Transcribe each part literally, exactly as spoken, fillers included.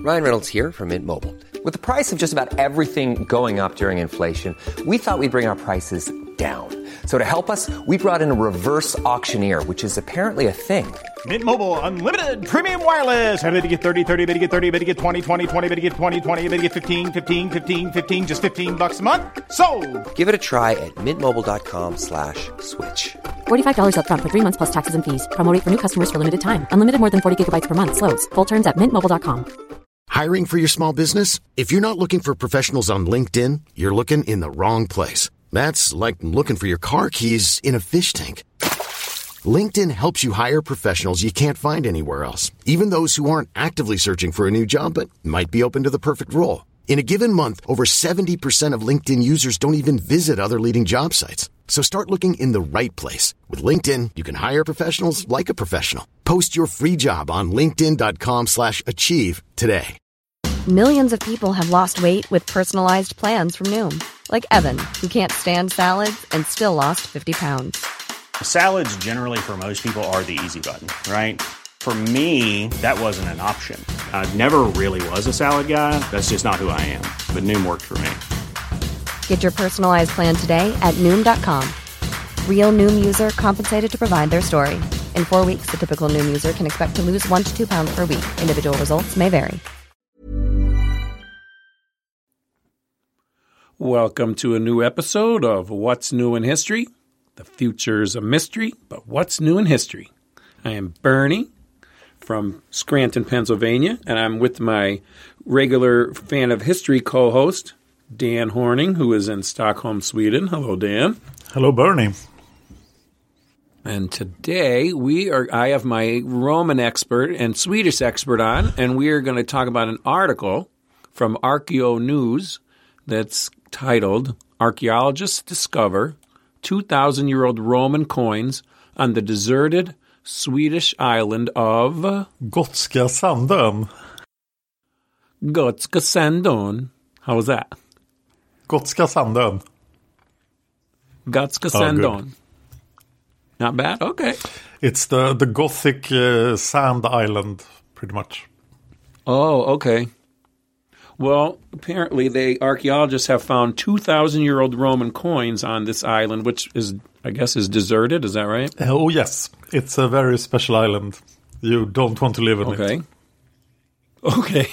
Ryan Reynolds here from Mint Mobile. With the price of just about everything going up during inflation, we thought we'd bring our prices down. So to help us, we brought in a reverse auctioneer, which is apparently a thing. Mint Mobile Unlimited Premium Wireless. How to get thirty, thirty, how to get thirty, how to get twenty, twenty, twenty, how to get twenty, twenty, how to get fifteen, fifteen, fifteen, fifteen, just fifteen bucks a month? Sold! Give it a try at mintmobile.com slash switch. forty-five dollars up front for three months plus taxes and fees. Promo rate for new customers for limited time. Unlimited more than forty gigabytes per month. Slows full terms at mint mobile dot com. Hiring for your small business? If you're not looking for professionals on LinkedIn, you're looking in the wrong place. That's like looking for your car keys in a fish tank. LinkedIn helps you hire professionals you can't find anywhere else, even those who aren't actively searching for a new job but might be open to the perfect role. In a given month, over seventy percent of LinkedIn users don't even visit other leading job sites. So start looking in the right place. With LinkedIn, you can hire professionals like a professional. Post your free job on linkedin.com slash achieve today. Millions of people have lost weight with personalized plans from Noom. Like Evan, who can't stand salads and still lost fifty pounds. Salads generally for most people are the easy button, right? For me, that wasn't an option. I never really was a salad guy. That's just not who I am. But Noom worked for me. Get your personalized plan today at Noom dot com. Real Noom user compensated to provide their story. In four weeks, the typical Noom user can expect to lose one to two pounds per week. Individual results may vary. Welcome to a new episode of What's New in History. The future's a mystery, but what's new in history? I am Bernie from Scranton, Pennsylvania, and I'm with my regular fan of history co-host, Dan Horning, who is in Stockholm, Sweden. Hello, Dan. Hello, Bernie. And today we are. I have my Roman expert and Swedish expert on, and we are going to talk about an article from Archeo News that's titled, Archaeologists Discover two thousand year old Roman Coins on the Deserted Swedish Island of... Gotska Sandön. Gotska Sandön. How was that? Gotska Sandön. Gotska Sandön. Oh, not bad? Okay. It's the, the Gothic uh, sand island, pretty much. Oh, okay. Well, apparently they archaeologists have found two thousand year old Roman coins on this island, which is, I guess, is deserted. Is that right? Uh, oh, yes. It's a very special island. You don't want to live in okay. it. Okay.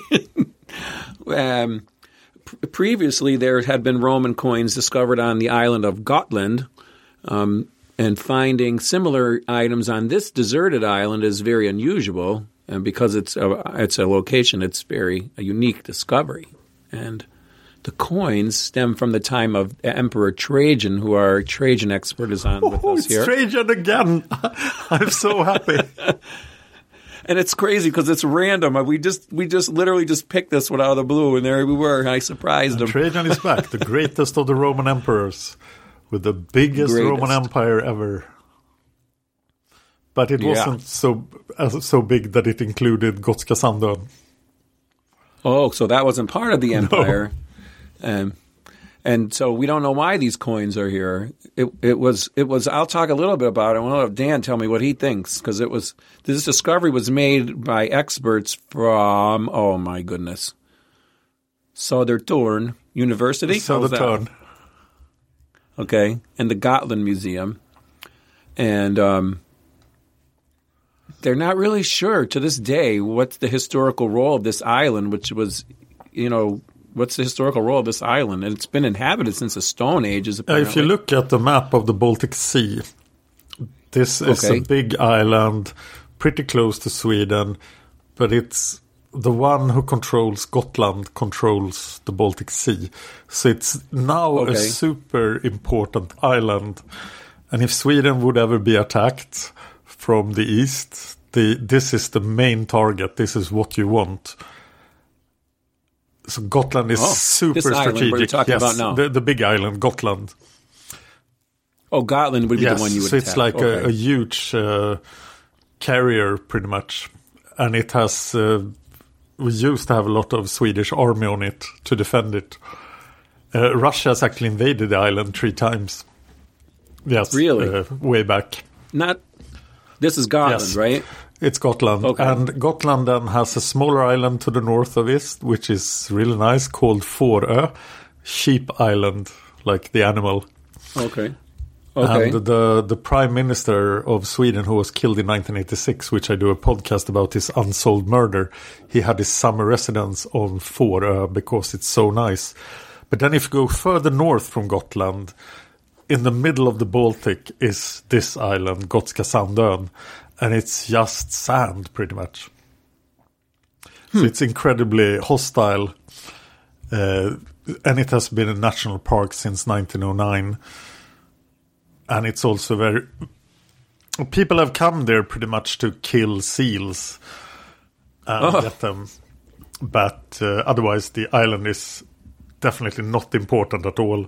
um, pr- previously, there had been Roman coins discovered on the island of Gotland, um, and finding similar items on this deserted island is very unusual. And because it's a, it's a location, it's very a unique discovery. And the coins stem from the time of Emperor Trajan, who our Trajan expert is on with oh, us it's here. Trajan again. I'm so happy. And it's crazy because it's random. We just we just literally just picked this one out of the blue, and there we were. And I surprised and him. Trajan is back, the greatest of the Roman emperors, with the biggest greatest. Roman empire ever. But it wasn't yeah. so uh, so big that it included Gotska Sandön. Oh, so that wasn't part of the empire. No. Um, and so we don't know why these coins are here. It, it was, it was. I'll talk a little bit about it. I want to have Dan tell me what he thinks, because it was this discovery was made by experts from, oh my goodness, Södertörn University. Södertörn. Okay, and the Gotland Museum, and um, they're not really sure to this day what's the historical role of this island, which was, you know, what's the historical role of this island? And it's been inhabited since the Stone Ages, apparently. If you look at the map of the Baltic Sea, this is okay. a big island, pretty close to Sweden, but it's the one who controls Gotland controls the Baltic Sea. So it's now okay. a super important island. And if Sweden would ever be attacked from the east, the this is the main target. This is what you want. So Gotland is oh, super this strategic. Island we're talking yes, about now. The, the big island, Gotland. Oh, Gotland would be yes, the one you would so attack. it's like okay. a, a huge uh, carrier, pretty much. And it has... Uh, we used to have a lot of Swedish army on it to defend it. Uh, Russia has actually invaded the island three times. Yes, really, uh, way back. Not this is Gotland, yes. right? it's Gotland. Okay. And Gotland then has a smaller island to the north of it, which is really nice, called Fårö, Sheep Island, like the animal. Okay. Okay. And the, the Prime Minister of Sweden, who was killed in nineteen eighty-six, which I do a podcast about his unsolved murder, he had his summer residence on Fårö because it's so nice. But then if you go further north from Gotland, in the middle of the Baltic is this island, Gotska Sandön, and it's just sand pretty much. Hmm. So it's incredibly hostile, uh, and it has been a national park since nineteen oh nine. And it's also very... People have come there pretty much to kill seals and oh. get them. But uh, otherwise the island is definitely not important at all.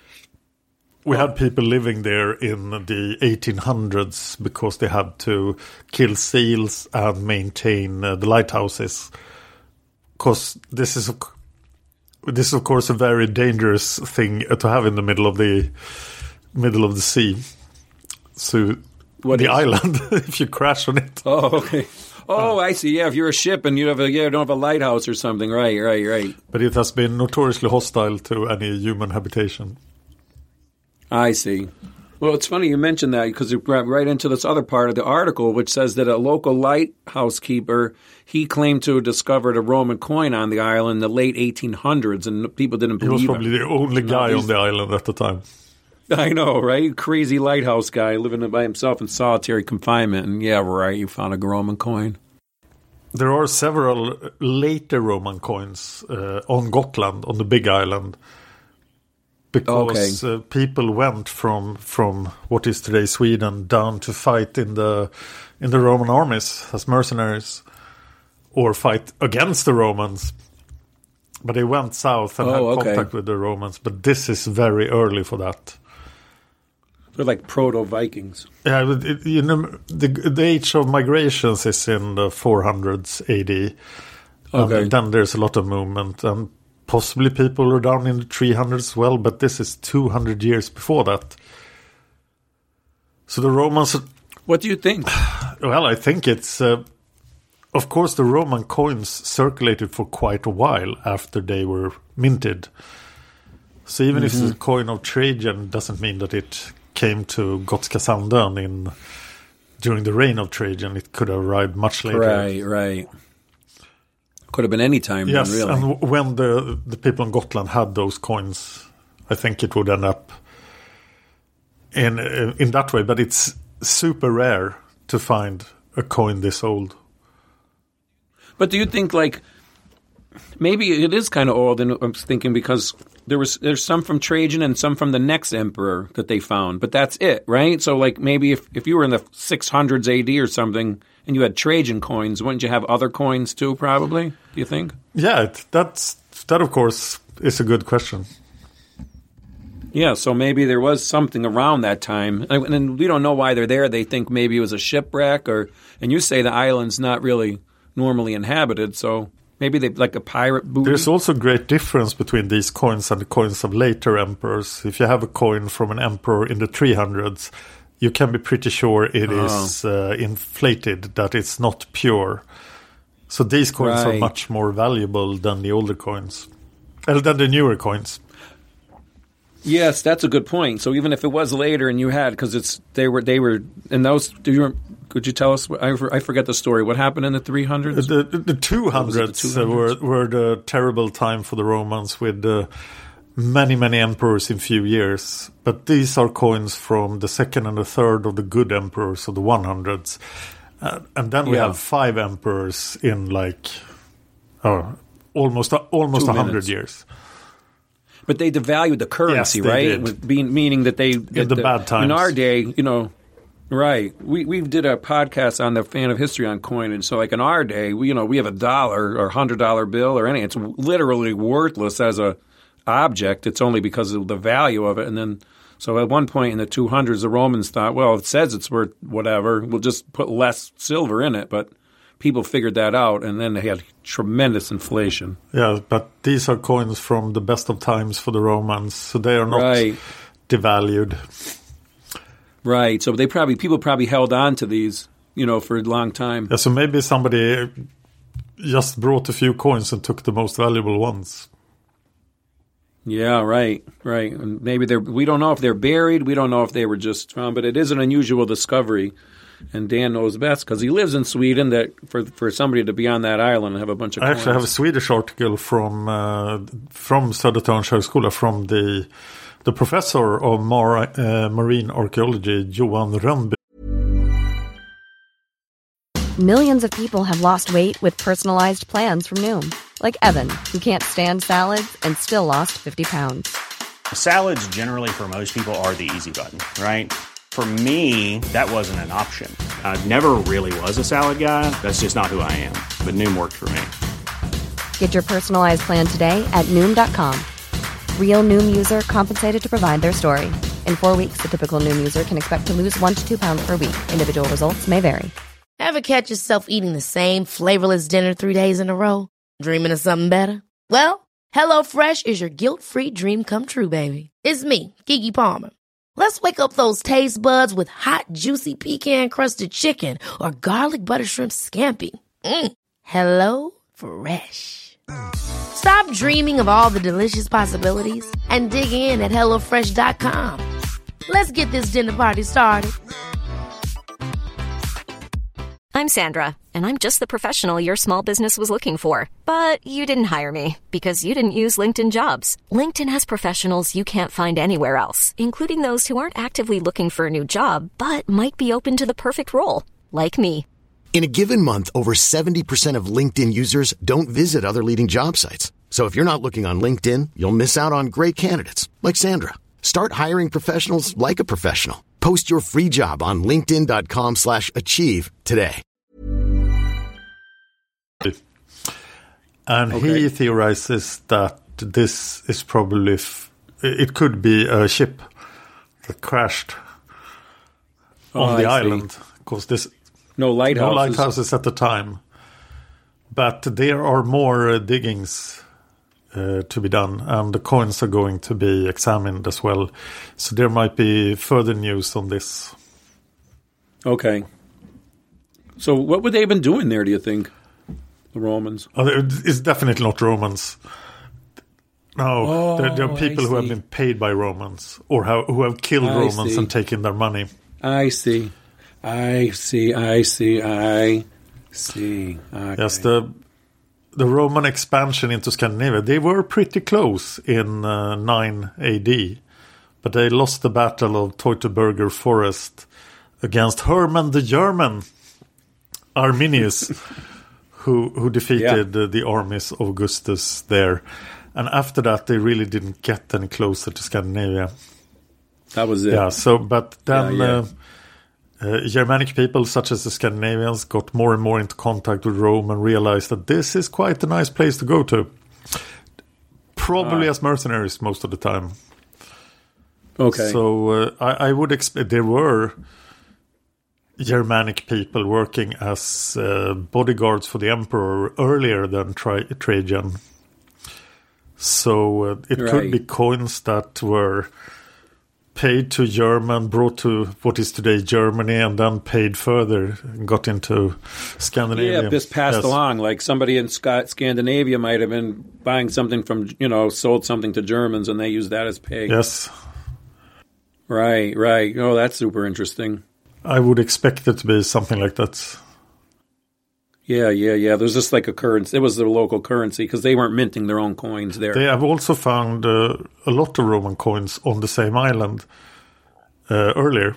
We oh. had people living there in the eighteen hundreds because they had to kill seals and maintain uh, the lighthouses. Because this is, this is, of course, a very dangerous thing to have in the middle of the... middle of the sea. So what the is? Island, if you crash on it. Oh, okay. Oh, I see. Yeah, if you're a ship and you have a, yeah, don't have a lighthouse or something. Right, right, right. But it has been notoriously hostile to any human habitation. I see. Well, it's funny you mentioned that because you brought right into this other part of the article, which says that a local lighthouse keeper, he claimed to have discovered a Roman coin on the island in the late eighteen hundreds, and people didn't believe him. He was probably him. the only guy no, on the island at the time. I know, right? Crazy lighthouse guy living by himself in solitary confinement. And yeah, right, you found a Roman coin. There are several later Roman coins uh, on Gotland, on the big island. Because okay. uh, people went from from what is today Sweden down to fight in the in the Roman armies as mercenaries. Or fight against the Romans. But they went south and oh, had okay. contact with the Romans. But this is very early for that. They're like proto-Vikings. Yeah, but it, you know, the the age of migrations is in the four hundreds A D. Okay. And then there's a lot of movement, and possibly people are down in the three hundreds as well, but this is two hundred years before that. So the Romans... What do you think? Well, I think it's... Uh, of course, the Roman coins circulated for quite a while after they were minted. So even mm-hmm. if it's a coin of Trajan, doesn't mean that it... came to Gotska Sandön in during the reign of Trajan. It could have arrived much later. Right, right. Could have been any time. Yes, then, really. And when the the people on Gotland had those coins, I think it would end up in in that way. But it's super rare to find a coin this old. But do you think, like, maybe it is kind of old? And I'm thinking because there was there's some from Trajan and some from the next emperor that they found, but that's it, right? So, like, maybe if, if you were in the six hundreds A D or something and you had Trajan coins, wouldn't you have other coins too, probably, do you think? Yeah, it, that's, that, of course, is a good question. Yeah, so maybe there was something around that time. And we don't know why they're there. They think maybe it was a shipwreck, or and you say the island's not really normally inhabited, so... Maybe they like a pirate booty. There's also a great difference between these coins and the coins of later emperors. If you have a coin from an emperor in the three hundreds, you can be pretty sure it oh. is uh, inflated, that it's not pure. So these coins right. are much more valuable than the older coins, uh, than the newer coins. Yes, that's a good point. So even if it was later and you had, because it's they were they were in those. Do you? Could you tell us? I, I forget the story. What happened in the three hundreds? The, the, the two hundreds were, were the terrible time for the Romans with uh, many, many emperors in few years. But these are coins from the second and the third of the good emperors of the one hundreds. Uh, and then we yeah. have five emperors in like oh, almost almost one hundred years. But they devalued the currency, yes, right? Did. With being, meaning that they... In that the, the bad times. In our day, you know... Right. We we did a podcast on the Fan of History on coin, and so like in our day, we, you know, we have a dollar or a hundred dollar bill or anything. It's literally worthless as a object. It's only because of the value of it. And then, so at one point in the two hundreds, the Romans thought, well, it says it's worth whatever. We'll just put less silver in it. But people figured that out, and then they had tremendous inflation. Yeah, but these are coins from the best of times for the Romans, so they are not right. devalued. Right. So they probably people probably held on to these, you know, for a long time. Yeah, so maybe somebody just brought a few coins and took the most valuable ones. Yeah, right, right. And maybe they're, we don't know if they're buried. We don't know if they were just found, but it is an unusual discovery. And Dan knows best because he lives in Sweden, that for for somebody to be on that island and have a bunch of I coins. actually have a Swedish article from uh, from Södertörns högskola, from the the professor of mar, uh, marine archaeology, Johan Rönnby. Millions of people have lost weight with personalized plans from Noom. Like Evan, who can't stand salads and still lost fifty pounds. Salads generally for most people are the easy button, right? For me, that wasn't an option. I never really was a salad guy. That's just not who I am. But Noom worked for me. Get your personalized plan today at Noom dot com. Real Noom user compensated to provide their story. In four weeks, the typical Noom user can expect to lose one to two pounds per week. Individual results may vary. Ever catch yourself eating the same flavorless dinner three days in a row? Dreaming of something better? Well, HelloFresh is your guilt-free dream come true, baby. It's me, Keke Palmer. Let's wake up those taste buds with hot, juicy pecan-crusted chicken or garlic butter shrimp scampi. Mm. Hello Fresh. Stop dreaming of all the delicious possibilities and dig in at hello fresh dot com. Let's get this dinner party started. I'm Sandra, and I'm just the professional your small business was looking for. But you didn't hire me because you didn't use LinkedIn Jobs. LinkedIn has professionals you can't find anywhere else, including those who aren't actively looking for a new job, but might be open to the perfect role, like me. In a given month, over seventy percent of LinkedIn users don't visit other leading job sites. So if you're not looking on LinkedIn, you'll miss out on great candidates like Sandra. Start hiring professionals like a professional. Post your free job on linkedin dot com slash achieve today. And Okay. he theorizes that this is probably, f- it could be a ship that crashed Oh, on the I see. island. Because this No lighthouses. no lighthouses at the time. But there are more uh, diggings uh, to be done, and the coins are going to be examined as well. So there might be further news on this. Okay. So what would they have been doing there, do you think? The Romans? Oh, there- it's definitely not Romans. No, Oh, there, there are people I who have see. been paid by Romans, or have, who have killed I Romans see. and taken their money. I see. I see. I see. I see. Okay. Yes, the the Roman expansion into Scandinavia, they were pretty close in uh, nine A D, but they lost the Battle of Teutoburger Forest against Hermann the German, Arminius, who who defeated uh, the armies of Augustus there. And after that, they really didn't get any closer to Scandinavia. That was it. Yeah, so, but then Yeah, yeah. Uh, uh, Germanic people, such as the Scandinavians, got more and more into contact with Rome and realized that this is quite a nice place to go to. Probably Ah. as mercenaries most of the time. Okay. So uh, I, I would expect there were Germanic people working as uh, bodyguards for the emperor earlier than Tra- Trajan. So uh, it could Right. be coins that were paid to German, brought to what is today Germany, and then paid further and got into Scandinavia. Yeah, just passed Yes. along. Like somebody in Scott, Scandinavia might have been buying something from, you know, sold something to Germans, and they used that as pay. Yes, Right, right. Oh, that's super interesting. I would expect it to be something like that. Yeah, yeah, yeah. There's just like a currency. It was their local currency because they weren't minting their own coins there. They have also found uh, a lot of Roman coins on the same island uh, earlier.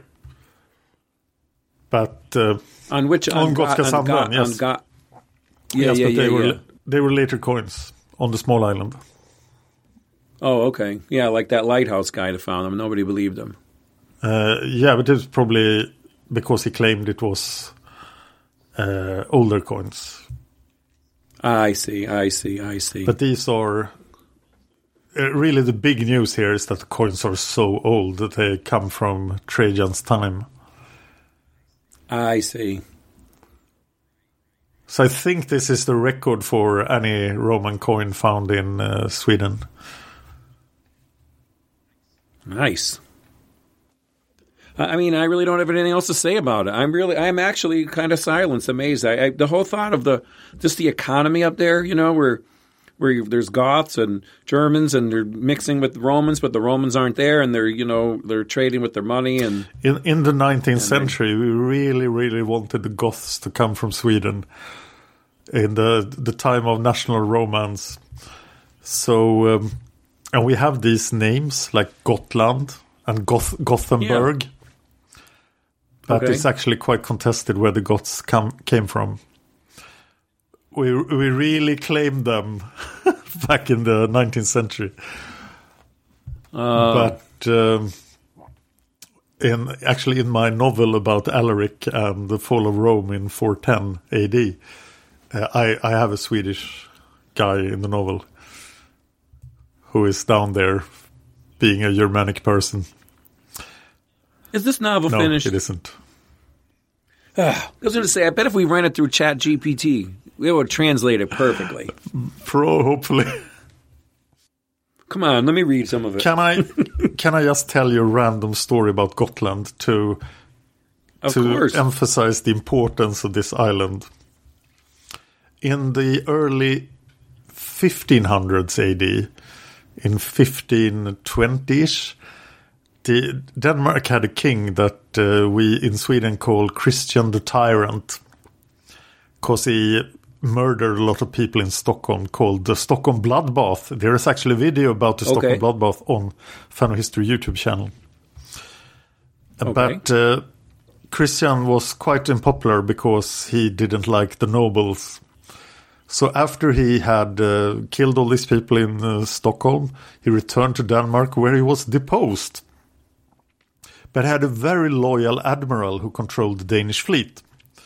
But uh, on which on Ga- Gotska on Ga- Sandön, yes. on Ga- yeah, yes, yeah, but yeah, they were yeah. they were later coins on the small island. Oh, okay. Yeah, like that lighthouse guy that found them. Nobody believed him. Uh, yeah, but it was probably because he claimed it was uh, older coins. I see, I see, I see. But these are uh, really the big news here is that the coins are so old that they come from Trajan's time. I see. So I think this is the record for any Roman coin found in uh, Sweden. Nice. I mean, I really don't have anything else to say about it. I'm really, I'm actually kind of silenced, amazed. I, I, the whole thought of the, just the economy up there, you know, where, where there's Goths and Germans and they're mixing with the Romans, but the Romans aren't there, and they're, you know, they're trading with their money. And in in the nineteenth century, we really, really wanted the Goths to come from Sweden in the the time of national romance. So, um, and we have these names like Gotland and Goth- Gothenburg. Yeah. But okay. It's actually quite contested where the Goths come, came from. We we really claimed them back in the nineteenth century. Uh. But um, in actually in my novel about Alaric and the fall of Rome in four ten A D, uh, I, I have a Swedish guy in the novel who is down there being a Germanic person. Is this novel no, finished? No, it isn't. Uh, I was going to say, I bet if we ran it through Chat G P T, it would translate it perfectly. Pro, hopefully. Come on, let me read some of it. Can I can I just tell you a random story about Gotland to, of to course. emphasize the importance of this island? In the early fifteen hundreds A D, in fifteen twenty-ish, The, Denmark had a king that uh, we in Sweden call Christian the Tyrant, because he murdered a lot of people in Stockholm, called the Stockholm Bloodbath. There is actually a video about the Stockholm okay. Bloodbath on Fan of History YouTube channel. Okay. But uh, Christian was quite unpopular because he didn't like the nobles. So after he had uh, killed all these people in uh, Stockholm, he returned to Denmark, where he was deposed. But had a very loyal admiral who controlled the Danish fleet.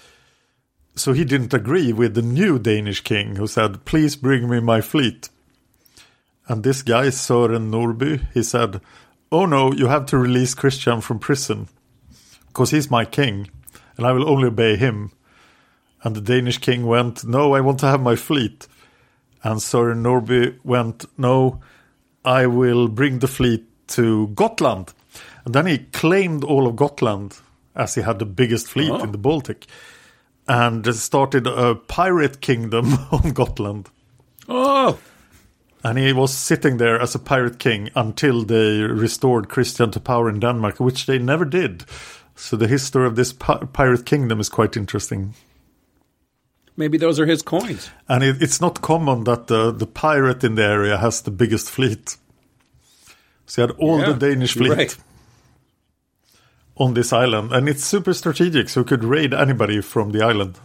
So he didn't agree with the new Danish king, who said, please bring me my fleet. And this guy, Søren Norby, he said, oh no, you have to release Christian from prison, because he's my king, and I will only obey him. And the Danish king went, no, I want to have my fleet. And Søren Norby went, no, I will bring the fleet to Gotland. And then he claimed all of Gotland, as he had the biggest fleet oh. in the Baltic, and started a pirate kingdom on Gotland. Oh! And he was sitting there as a pirate king until they restored Christian to power in Denmark, which they never did. So the history of this pi- pirate kingdom is quite interesting. Maybe those are his coins. And it, it's not common that the, the pirate in the area has the biggest fleet. So he had all yeah, the Danish fleet. Right. On this island, and it's super strategic, so you could raid anybody from the island.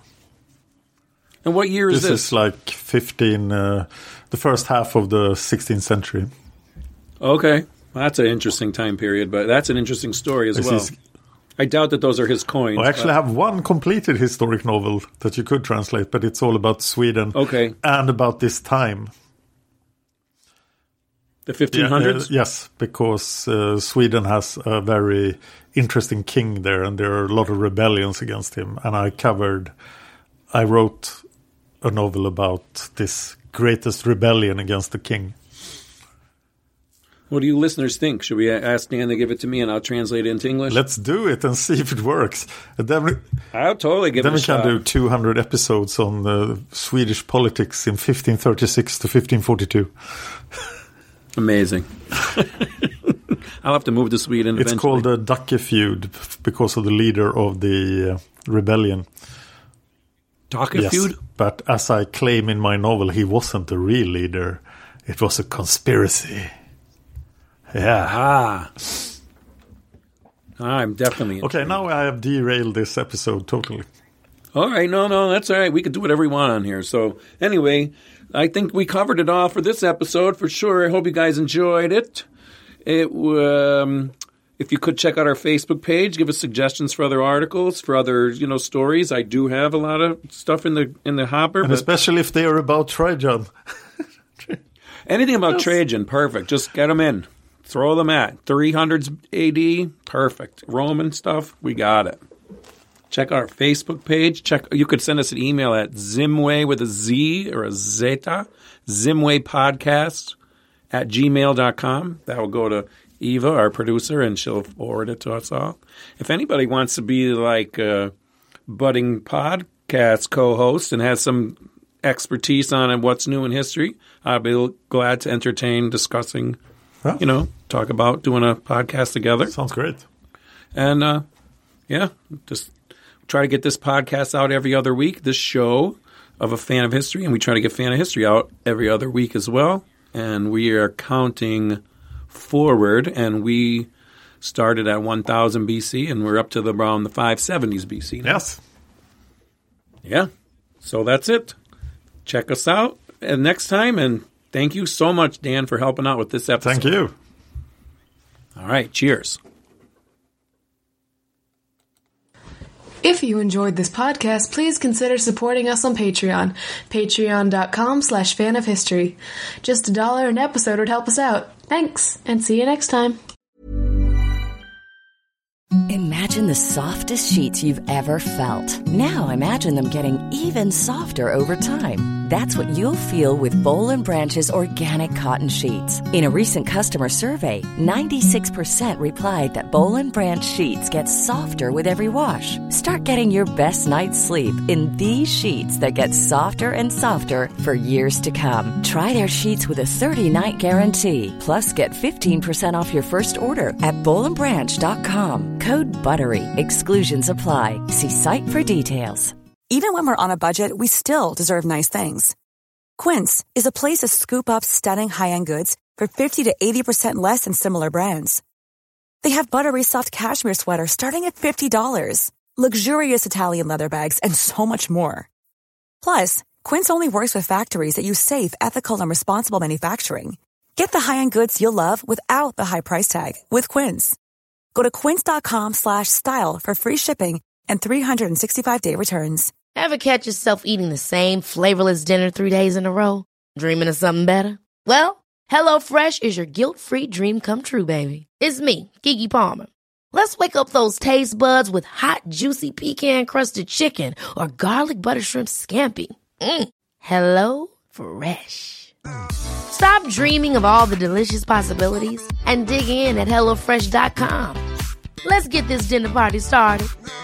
And what year is this? This is like fifteen, uh, the first half of the sixteenth century. Okay, well, that's an interesting time period, but that's an interesting story as this well. Is, I doubt that those are his coins. I actually but... have one completed historic novel that you could translate, but it's all about Sweden. Okay. And about this time. The fifteen hundreds? Yeah, uh, yes, because uh, Sweden has a very interesting king there, and there are a lot of rebellions against him. And I covered, I wrote a novel about this greatest rebellion against the king. What do you listeners think? Should we ask Dan to give it to me, and I'll translate it into English? Let's do it and see if it works. And then we, I'll totally give then it a we shot. Then we can do two hundred episodes on uh, Swedish politics in fifteen thirty-six to fifteen forty-two. Amazing. I'll have to move to Sweden It's eventually. called the Dacke feud because of the leader of the uh, rebellion. Dacke yes, feud? But as I claim in my novel, he wasn't the real leader. It was a conspiracy. Yeah. Ah. I'm definitely okay, intrigued. now I have derailed this episode totally. All right, no, no, that's all right. We can do whatever we want on here. So anyway, I think we covered it all for this episode for sure. I hope you guys enjoyed it. It um, if you could check out our Facebook page, give us suggestions for other articles, for other you know stories. I do have a lot of stuff in the in the hopper, and but especially if they are about Trajan. Anything about yes. Trajan, perfect. Just get them in, throw them at three hundreds A D, perfect. Roman stuff, we got it. Check our Facebook page. Check. You could send us an email at Zimway with a Z or a Zeta, Zimway Podcast at gmail dot com. That will go to Eva, our producer, and she'll forward it to us all. If anybody wants to be like a budding podcast co-host and has some expertise on what's new in history, I'd be glad to entertain discussing, yeah. you know, talk about doing a podcast together. Sounds great. And, uh, yeah, just try to get this podcast out every other week, this show of A Fan of History, and we try to get Fan of History out every other week as well. And we are counting forward, and we started at one thousand B C, and we're up to the, around the five seventies B C now. Yes. Yeah. So that's it. Check us out and next time, and thank you so much, Dan, for helping out with this episode. Thank you. All right. Cheers. If you enjoyed this podcast, please consider supporting us on Patreon. Patreon.com slash fan of history. Just a dollar an episode would help us out. Thanks, and see you next time. Imagine the softest sheets you've ever felt. Now imagine them getting even softer over time. That's what you'll feel with Boll and Branch's organic cotton sheets. In a recent customer survey, ninety-six percent replied that Boll and Branch sheets get softer with every wash. Start getting your best night's sleep in these sheets that get softer and softer for years to come. Try their sheets with a thirty-night guarantee. Plus, get fifteen percent off your first order at boll and branch dot com. Code BUTTERY. Exclusions apply. See site for details. Even when we're on a budget, we still deserve nice things. Quince is a place to scoop up stunning high-end goods for fifty to eighty percent less than similar brands. They have buttery soft cashmere sweaters starting at fifty dollars, luxurious Italian leather bags, and so much more. Plus, Quince only works with factories that use safe, ethical, and responsible manufacturing. Get the high-end goods you'll love without the high price tag with Quince. Go to quince.com slash style for free shipping and three sixty-five day returns. Ever catch yourself eating the same flavorless dinner three days in a row? Dreaming of something better? Well, HelloFresh is your guilt-free dream come true, baby. It's me, Keke Palmer. Let's wake up those taste buds with hot, juicy pecan-crusted chicken or garlic butter shrimp scampi. Mm. Hello Fresh. Stop dreaming of all the delicious possibilities and dig in at hello fresh dot com. Let's get this dinner party started.